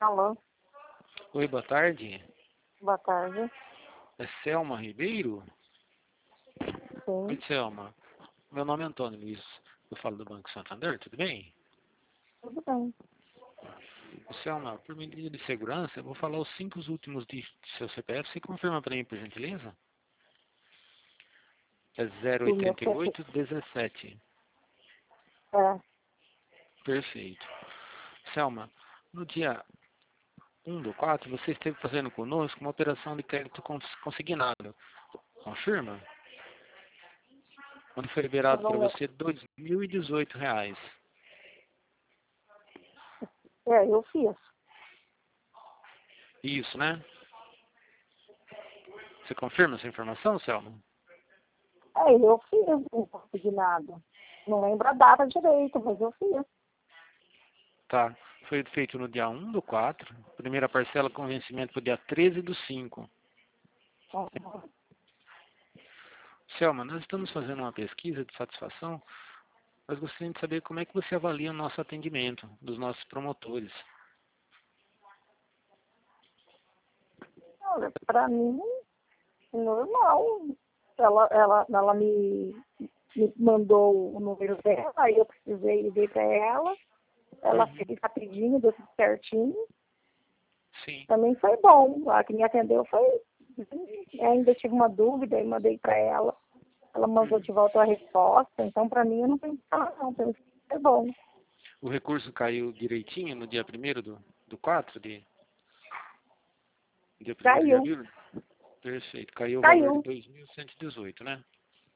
Alô, Oi, boa tarde. boa tarde. É Selma Ribeiro? Oi, Sim, Selma. Meu nome é Antônio Luiz. Eu falo do Banco Santander, tudo bem? tudo bem. Selma, por medida de segurança, eu vou falar os 5 últimos dígitos do seu CPF. Você confirma para mim, por gentileza? É Do meu CP. 08817. É, Perfeito. Selma, no dia 1/4, você esteve fazendo conosco uma operação de crédito consignado. Confirma? Onde foi eu liberado para não lembro. você R$ 2.018. Eu fiz. Isso, né? Você confirma essa informação, Selma? Eu fiz, não consegui nada. Não lembro a data direito, mas eu fiz. Tá. Foi feito no dia 1/4. Primeira parcela com vencimento para o dia 13/5. Uhum. Selma, nós estamos fazendo uma pesquisa de satisfação. Nós gostaríamos de saber como é que você avalia o nosso atendimento dos nossos promotores. Olha, pra mim, normal. Ela me mandou o número dela, aí eu precisei ligar pra ela. Ela Uhum. fez rapidinho, deu tudo certinho. Sim. Também foi bom. A que me atendeu foi. Ainda tive uma dúvida e mandei pra ela. Ela mandou de volta a resposta, então para mim eu não tenho que falar não, penso que é bom. O recurso caiu direitinho no dia 1º do 4, dia 1º de Caiu, abril? Perfeito. Caiu o valor de caiu. 2.118, né?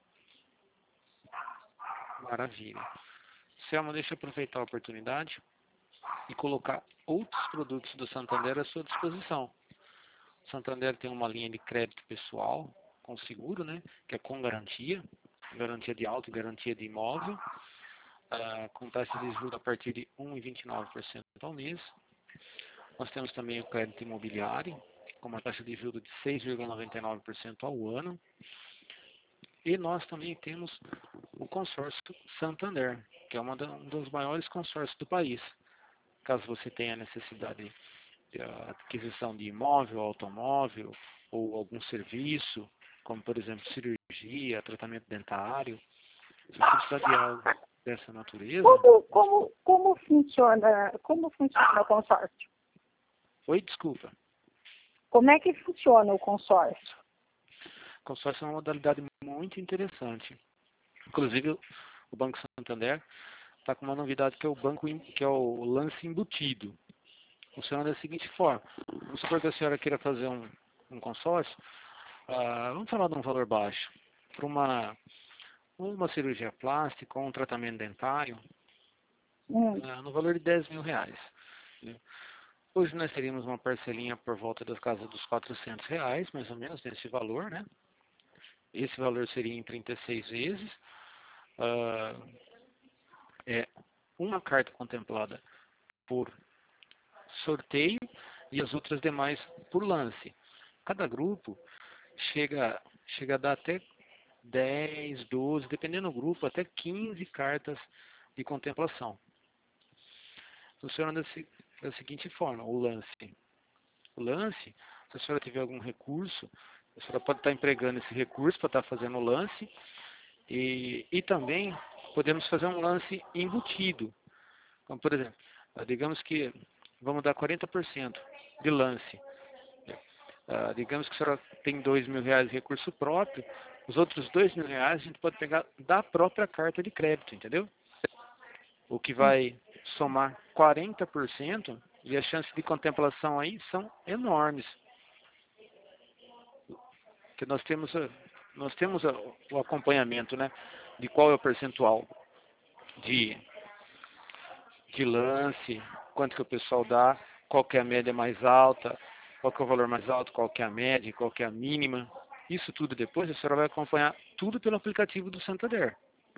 Maravilha. Selma, deixa eu aproveitar a oportunidade e colocar outros produtos do Santander à sua disposição. O Santander tem uma linha de crédito pessoal com seguro, né, que é com garantia, garantia de auto e garantia de imóvel, com taxa de juros a partir de 1,29% ao mês. Nós temos também o crédito imobiliário, com uma taxa de juros de 6,99% ao ano. E nós também temos o consórcio Santander, que é um dos maiores consórcios do país. Caso você tenha necessidade de aquisição de imóvel, automóvel ou algum serviço, como por exemplo cirurgia, tratamento dentário, se você precisar de algo dessa natureza. Como funciona o consórcio? Oi, desculpa. Como é que funciona o consórcio? Consórcio é uma modalidade muito interessante. Inclusive, o Banco Santander está com uma novidade que é o lance embutido. Funciona da seguinte forma: vamos supor que a senhora queira fazer um consórcio, vamos falar de um valor baixo, para uma cirurgia plástica ou um tratamento dentário, Hum, no valor de R$ 10.000. Né? Hoje nós teríamos uma parcelinha por volta das casas dos R$ 400, mais ou menos, nesse valor, né? Esse valor seria em 36 vezes. Ah, é uma carta contemplada por sorteio e as outras demais por lance. Cada grupo chega a dar até 10, 12, dependendo do grupo, até 15 cartas de contemplação. Funciona da seguinte forma, o lance. O lance, se a senhora tiver algum recurso, a senhora pode estar empregando esse recurso para estar fazendo o lance e também podemos fazer um lance embutido. Então, por exemplo, digamos que vamos dar 40% de lance. Digamos que a senhora tem R$ 2.000 de recurso próprio, os outros R$ 2.000 a gente pode pegar da própria carta de crédito, entendeu? O que vai somar 40% e as chances de contemplação aí são enormes. Que nós temos o acompanhamento, né, de qual é o percentual de, de lance, quanto que o pessoal dá, qual que é a média mais alta, qual que é o valor mais alto, qual que é a média, qual que é a mínima. Isso tudo depois a senhora vai acompanhar tudo pelo aplicativo do Santander.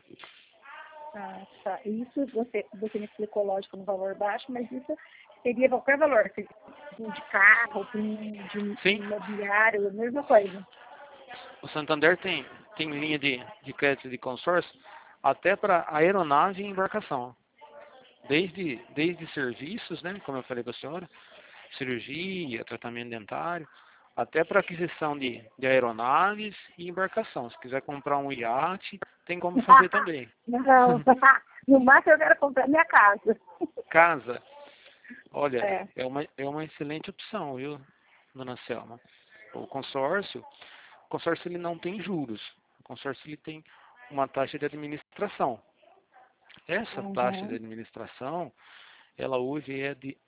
tá. Isso você me explicou, lógico, no valor baixo, mas isso seria qualquer valor, seria de carro, de Sim, imobiliário, a mesma coisa. o Santander tem linha de crédito de consórcio até para aeronave e embarcação. Desde serviços, né, como eu falei para a senhora, cirurgia, tratamento dentário, até para aquisição de aeronaves e embarcação. Se quiser comprar um iate, tem como fazer também. Não, no máximo eu quero comprar minha casa. Casa, olha, é uma excelente opção, viu, dona Selma? O consórcio ele não tem juros. O consórcio ele tem uma taxa de administração. Essa taxa de administração, ela hoje é de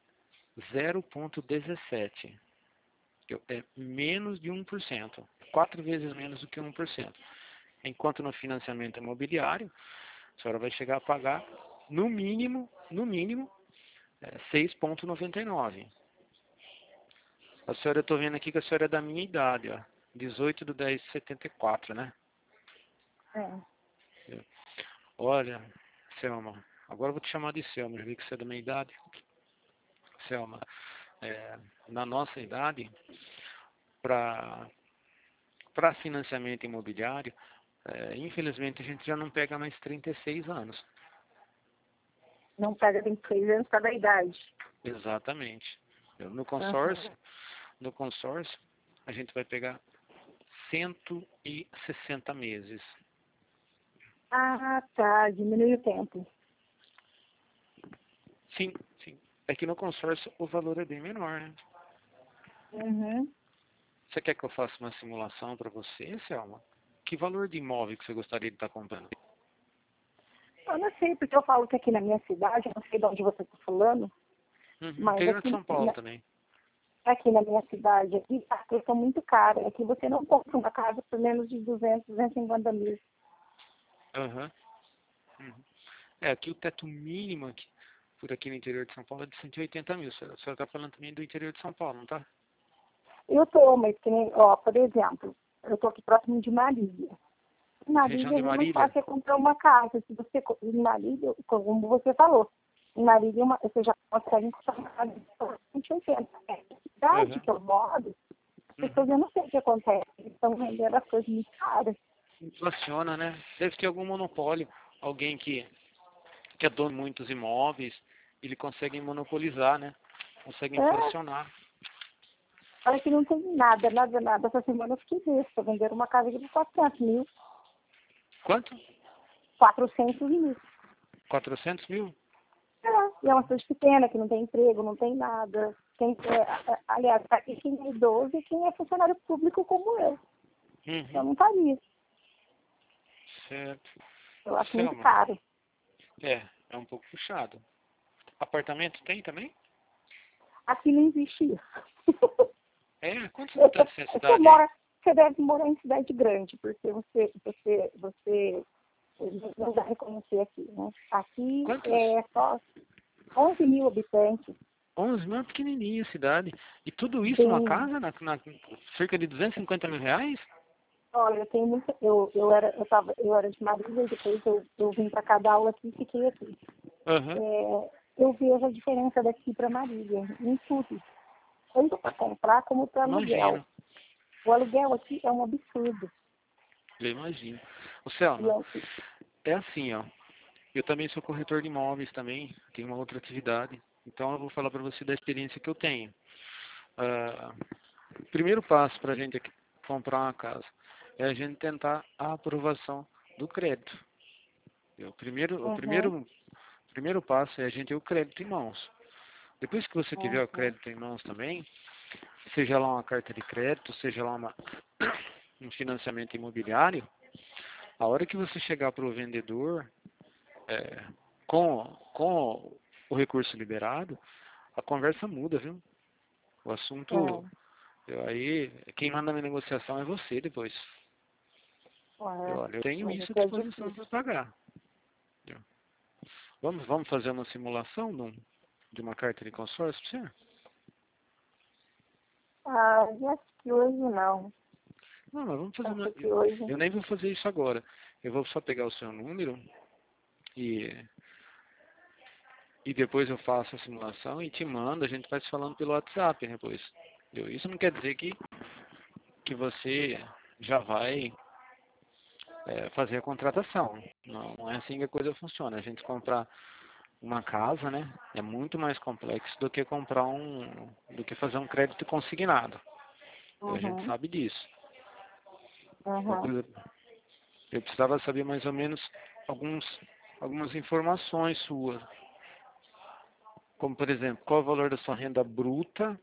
0,17. É menos de 1%. 4 vezes menos do que 1%. Enquanto no financiamento imobiliário, a senhora vai chegar a pagar, no mínimo, 6,99. A senhora, eu estou vendo aqui que a senhora é da minha idade, ó. 18/10/74, né? Olha, Selma, agora eu vou te chamar de Selma, já vi que você é da minha idade. Selma, na nossa idade, para financiamento imobiliário, infelizmente a gente já não pega mais 36 anos. Não pega 26 anos cada idade. Exatamente. No consórcio, a gente vai pegar 160 meses. Ah, tá. Diminui o tempo. Sim, sim. É que no consórcio o valor é bem menor, né? Você quer que eu faça uma simulação para você, Selma? Que valor de imóvel que você gostaria de estar comprando? Eu não sei, porque eu falo que aqui na minha cidade, eu não sei de onde você está falando, mas Interior de São Paulo também. aqui na minha cidade, aqui, as coisas são muito caras. Aqui você não compra uma casa por menos de 250 mil. Aqui o teto mínimo aqui, por aqui no interior de São Paulo é de 180 mil. A senhora está falando também do interior de São Paulo, não está? Eu estou, mas que nem, ó, por exemplo, eu estou aqui próximo de Marília. Em Região Marília de é muito Marília? fácil você comprar uma casa. Se você, em Marília, como você falou, em Marília você já consegue comprar uma casa de 180. A cidade que eu moro, as pessoas, eu não sei o que acontece. Eles estão vendendo as coisas muito caras. Inflaciona, né? Deve ter algum monopólio. Alguém que é dono de muitos imóveis, ele consegue monopolizar, né? Consegue inflacionar. Olha que não tem nada. Essa semana eu fiquei besta. Venderam uma casa aqui por 400 mil. Quanto? 400 mil. 400 mil? E é uma cidade pequena, que não tem emprego, não tem nada. Aliás, tá aqui quem é idoso e quem é funcionário público como eu. Eu não faria. Certo. Eu acho muito Selma, caro. é um pouco puxado. Apartamento tem também? Aqui não existe isso. Quantos habitantes tem a cidade? Você deve morar em cidade grande, porque você não vai reconhecer aqui, né? Aqui Quantos? é só 11 mil habitantes. 11 mil é pequenininha a cidade. E tudo isso numa Tem, casa, na cerca de 250 mil reais? olha, eu tenho muita. Eu era de Marília e depois eu vim para cada aula aqui e fiquei aqui. Eu vejo a diferença daqui para Marília, em tudo. Tanto para comprar como para aluguel. Imagino. O aluguel aqui é um absurdo. Eu imagino. O Selma, é assim, ó. Eu também sou corretor de imóveis também, tenho uma outra atividade. Então eu vou falar para você da experiência que eu tenho. O primeiro passo para a gente aqui comprar uma casa é a gente tentar a aprovação do crédito. O primeiro passo é a gente ter o crédito em mãos. Depois que você tiver o crédito em mãos também, seja lá uma carta de crédito, seja lá um financiamento imobiliário, a hora que você chegar para o vendedor com o recurso liberado, a conversa muda, viu? O assunto, aí, quem manda na negociação é você depois. Olha, eu tenho isso à disposição para pagar. Vamos fazer uma simulação de uma carta de consórcio para você? Eu acho que hoje não. Não, mas vamos fazer Hoje... Eu nem vou fazer isso agora. Eu vou só pegar o seu número e depois eu faço a simulação e te mando, a gente vai se falando pelo WhatsApp depois. Isso não quer dizer que você já vai fazer a contratação. Não é assim que a coisa funciona. A gente compra uma casa, né? É muito mais complexo do que do que fazer um crédito consignado. A gente Uhum. sabe disso. Uhum. Eu precisava saber mais ou menos algumas informações suas. Como, por exemplo, qual é o valor da sua renda bruta?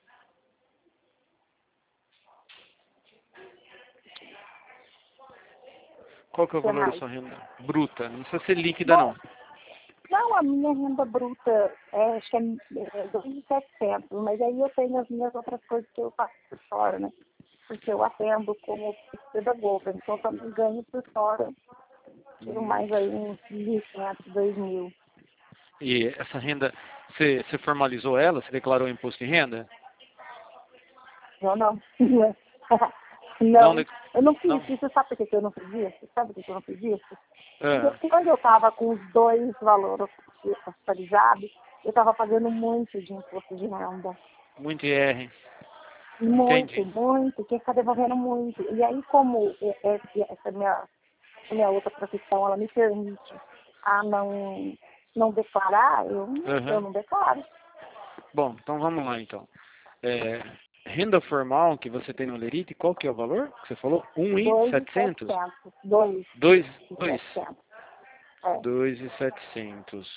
Qual que é o O que valor da mais? sua renda bruta? Não precisa ser líquida, Bom, não. não, a minha renda bruta acho que é 2.700, mas aí eu tenho as minhas outras coisas que eu faço por fora, né? Porque eu atendo como pedagoga, então eu também ganho por fora. Tenho Hum. mais aí uns 1.500, 2.000. E essa renda, você formalizou ela? Você declarou imposto de renda? Eu não. Não, Não, eu não fiz não. isso. Sabe por que eu não fiz isso? Sabe por que eu não fiz isso? Porque Ah, quando eu estava com os dois valores atualizados, eu estava pagando muito de imposto de renda. muito IR. Muito, Entendi. muito, tinha que ficar devolvendo muito. E aí, como essa minha outra profissão, ela me permite a não declarar, eu Aham. não declaro. Bom, então vamos lá então. É, renda formal que você tem no Lerite, qual que é o valor que você falou? 1.700? 2.700. 2 2, e 2, 700. É. 2.700.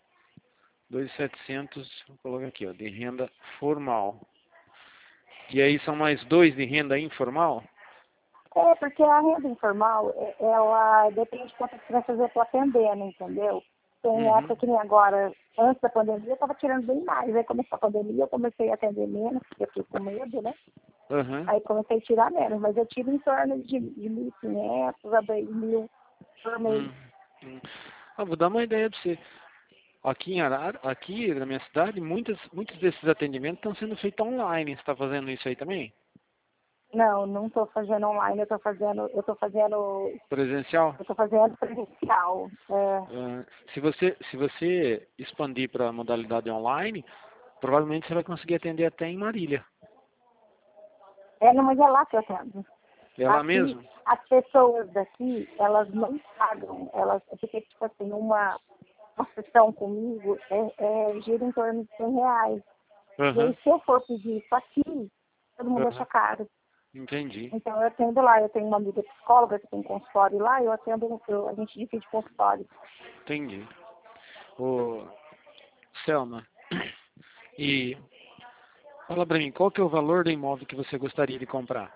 2.700, vou colocar aqui, ó, de renda formal. E aí são mais 2 de renda informal? Porque a renda informal, ela depende de quanto você vai fazer para atendendo, entendeu? Tem Uhum. época que nem agora, antes da pandemia, eu estava tirando bem mais. Aí começou a pandemia, eu comecei a atender menos, porque eu fiquei com medo, né? Aham. Aí comecei a tirar menos, mas eu tiro em torno de 1.500 a 2.000 por mês. Hum. Hum. Ah, vou dar uma ideia para você. Aqui em Arara, aqui na minha cidade, muitos desses atendimentos estão sendo feitos online. Você está fazendo isso aí também? Não, não estou fazendo online, Presencial? eu tô fazendo presencial. Ah, se você expandir para a modalidade online, provavelmente você vai conseguir atender até em Marília. Não, mas é lá que eu atendo. É lá Aqui, mesmo? as pessoas daqui, elas não pagam. Porque, tipo assim, uma sessão comigo gira em torno de R$ 100. E aí, Aham. se eu for pedir isso aqui, todo mundo acha Aham. caro. Entendi. Então, eu atendo lá. Eu tenho uma amiga psicóloga que tem consultório lá, a gente divide consultório. Entendi. Ô, Selma, e fala pra mim, qual que é o valor do imóvel que você gostaria de comprar?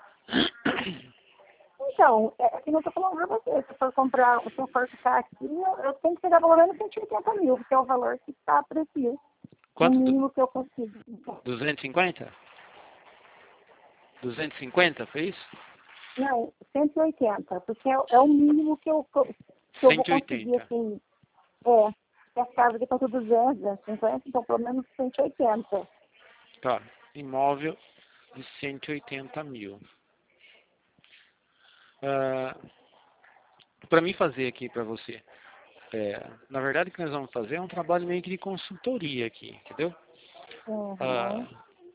Então, que não estou falando para você. Se eu for ficar aqui, eu tenho que pegar pelo menos 180 mil, porque é o valor que está por aqui. O Quanto? mínimo que eu consigo. 250? 250, foi isso? Não, 180, porque é o mínimo que eu vou conseguir, 180. assim, que as casas aqui estão tudo 200, 250, então pelo menos 180. Tá. Imóvel de 180 mil. Para mim fazer aqui para você, na verdade o que nós vamos fazer é um trabalho meio que de consultoria aqui, entendeu? Uhum. Ah,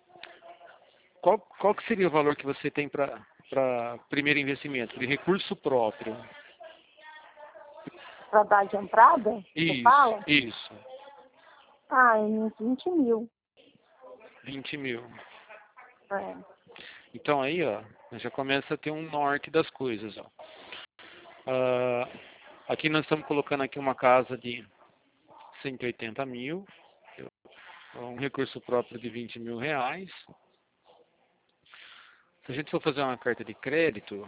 qual que seria o valor que você tem para primeiro investimento, de recurso próprio? Para dar de entrada, você Isso, fala? isso. Em uns 20 mil. 20 mil. É. Então aí, ó, já começa a ter um norte das coisas, ó. Ah, aqui nós estamos colocando aqui uma casa de 180 mil, um recurso próprio de 20 mil reais. Se a gente for fazer uma carta de crédito,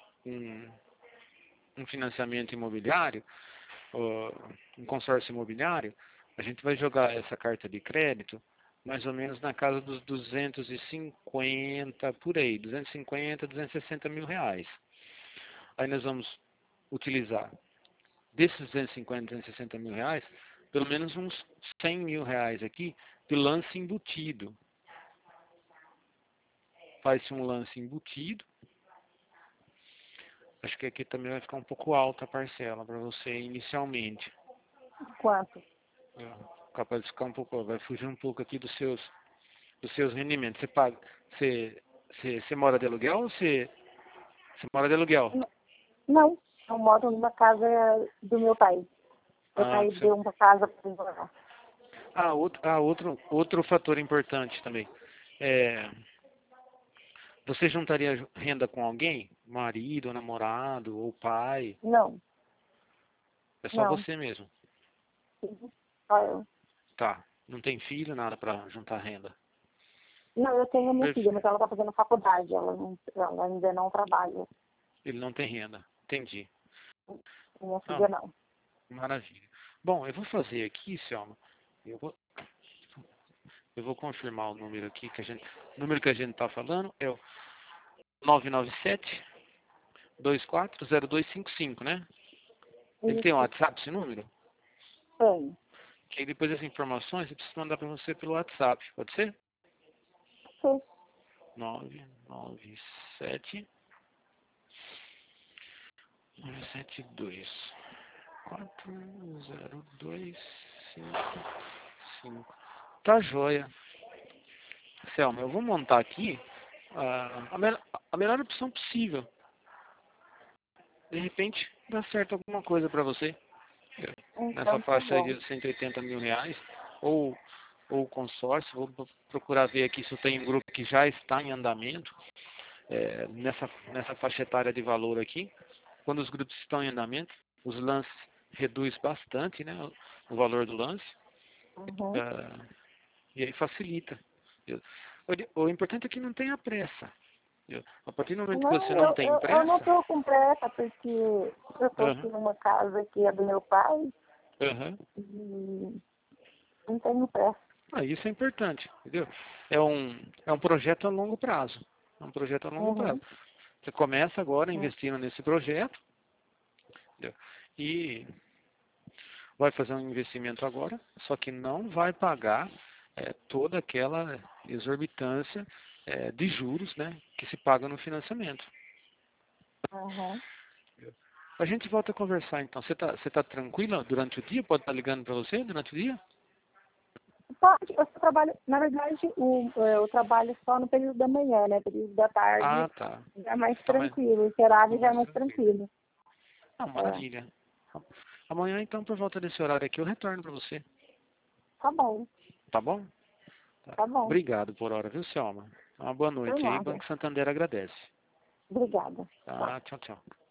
um financiamento imobiliário, um consórcio imobiliário, a gente vai jogar essa carta de crédito mais ou menos na casa dos 250, por aí, 250, 260 mil reais. Aí nós vamos utilizar desses 250, 260 mil reais, pelo menos uns 100 mil reais aqui de lance embutido. Faz-se um lance embutido. Acho que aqui também vai ficar um pouco alta a parcela para você inicialmente. Quanto? É, capaz de ficar um pouco, vai fugir um pouco aqui dos seus rendimentos. Você paga, você mora de aluguel ou você mora de aluguel? Não, eu moro numa casa do meu pai. Eu caí de uma casa para morar. Outro fator importante também. Você juntaria renda com alguém? Marido, namorado ou pai? Não. É só Não. você mesmo? Sim, só eu. Tá. Não tem filho, nada para juntar renda? Não, eu tenho minha filha, Perfeito. mas ela está fazendo faculdade, ela ainda não trabalha. Ele não tem renda. Entendi. Minha Ah, filha não. maravilha. Bom, eu vou fazer aqui, Selma. Eu vou confirmar o número aqui o número que a gente está falando é o 997-240255, né? Ele tem um Isso, WhatsApp, esse número? tem. Que aí depois as informações eu preciso mandar para você pelo WhatsApp, pode ser? Sim. 997 972 4025. Tá joia. Selma, eu vou montar aqui a melhor opção possível. De repente, dá certo alguma coisa para você. Nessa Então, tá faixa aí bom. de 180 mil reais. Ou consórcio. Vou procurar ver aqui se eu tenho um grupo que já está em andamento. Nessa faixa etária de valor aqui. Quando os grupos estão em andamento, os lances reduz bastante, né, o valor do lance. Uhum. E aí facilita. O importante é que não tenha pressa. A partir do momento que você Não, não tem eu não pressa. estou com pressa, porque eu estou aqui Aham, numa casa que é do meu pai aham. e não tenho pressa. Isso é importante, entendeu? É um projeto a longo prazo. É um projeto a longo prazo. Uhum. Você começa agora Uhum. investindo nesse projeto, entendeu? E vai fazer um investimento agora, só que não vai pagar toda aquela exorbitância de juros, né, que se paga no financiamento. Uhum. A gente volta a conversar então. Você tá tranquila durante o dia? Pode estar ligando para você durante o dia? Pode, eu só trabalho, na verdade, eu trabalho só no período da manhã, né? Período da tarde Ah, tá. já é mais Tá mais, tranquilo, esse horário já é mais mais tranquilo. tranquilo. Ah, É, maravilha. Amanhã, então, por volta desse horário aqui, eu retorno para você. tá bom, Tá bom? Tá. tá bom. Obrigado por hora, viu, Selma? Uma boa Por noite aí. nada. Banco Santander agradece. Obrigada. Tchau. Tá, tchau, tchau.